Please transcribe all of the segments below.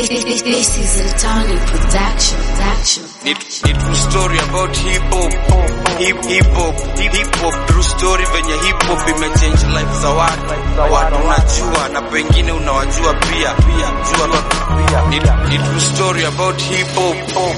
This is a Tony production. True story about hip hop. Hip hop true story venye hip hop imechange life za watu unajua na pengine unawajua pia ni true story about hip hop.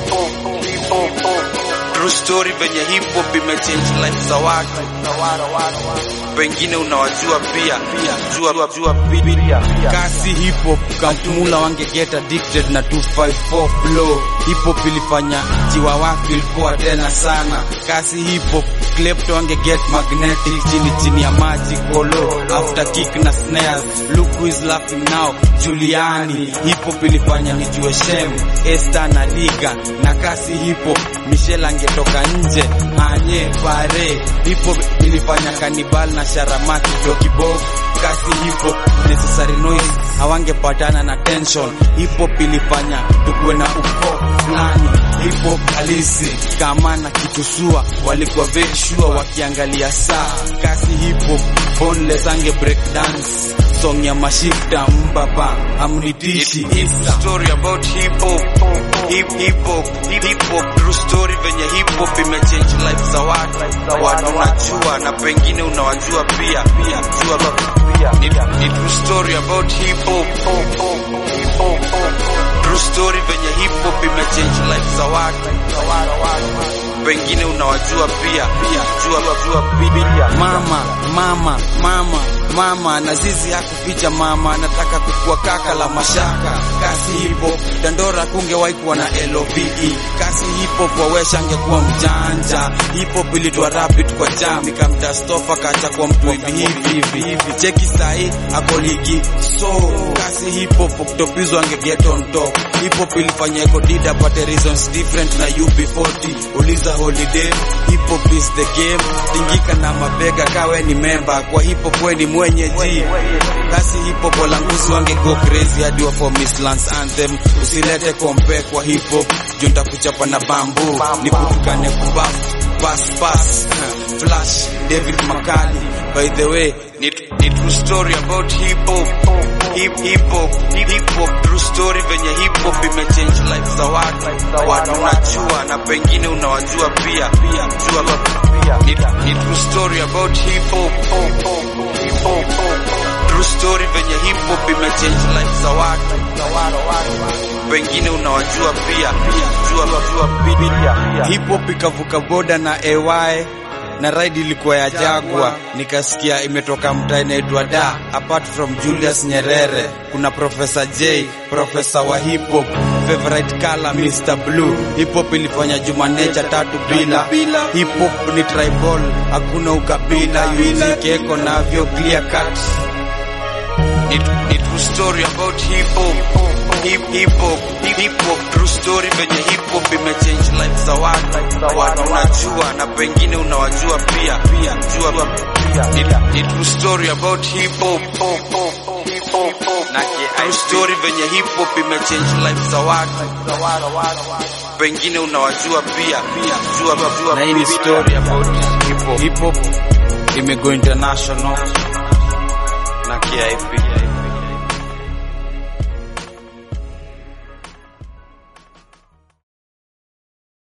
True story venye hip hop imechange life za watu pengine unawajua pia jua kasi hip hop kamtumula wange get addicted na 254 flow. Hip hop ilifanya jiwa wake ilikuwa tena sana. Kasi hip hop klepto wange get magnetic chini ya maji kolo after kick na snares. Look who is laughing now, Juliani. Hip hop ilifanya nijue shem Esther na Liga na kasi hip hop Michelle angetoka nje anye pare. Hip hop ilifanya Cannibal na Sharamaki Doki Bob. Kasi hip hop necessary noise hawangepatana na tension. Hip hop ilifanya tukuwe na uko fulani. Hip hop halisi kama na kitusua walikuwa very sure wakiangalia saa. Kasi hip hop boneless ange break dance song ya mashifta mbaba amnitishi. Story about hip hop. Hip hop true story venye hip hop imechange life za watu unajua na pengine unawajua pia ni true story about hip hop. True story venye hip hop imechange life za watu pengine unawajua pia mama na zizi hakuficha mama anataka kukua kaka la mashaka. Kasi hip hop Dandora kungewahi kuwa na LOVE. Kasi hip hop wawesha angekuwa mjanja. Hip hop ilitwa rapid kwa jam ikamta stofa kacha kwa mtu hivi cheki sahi ako ligi. So kasi hip hop kutopizwa ange get on top. Hip hop ilifanya eko dida pate reasons different na UB40 uliza holiday. Hip hop is the game tingika na mabega kawe ni member kwa hip hop we ni mwenye ji. Kasi hip hop walanguzi wange go crazy hadi wa for Miss Lance Anthem. Usilete kompe kwa hip hop junta kuchapa na bamboo ni kutukane kubaf pass Flash David Makali. By the way ni true story about hip hop. Hip hop true story venye hip hop imechange life za watu unajua na pengine unawajua pia ni true story about hip hop. True story venye hip hop imechange life za watu pengine unawajua pia hip hop ikavuka boda na AY na ride ilikuwa ya Jaguar. Nikasikia imetoka mtaa inaitwa Da. Apart from Julius Nyerere kuna Professor J, professor wa hip hop. Favorite color Mr. Blue. Hip hop ilifanya Jumanecha tatu bila. Hip hop ni tribal, hakuna ukabila. Music eko navyo clear cut. Ni true story about hip hop. Hip hop true story venye hip hop imechange life za watu unajua na pengine unawajua pia ni true story about hip hop. True story venye hip hop imechange life za watu pengine unawajua pia na hii ni story about hip hop imego international na KIP.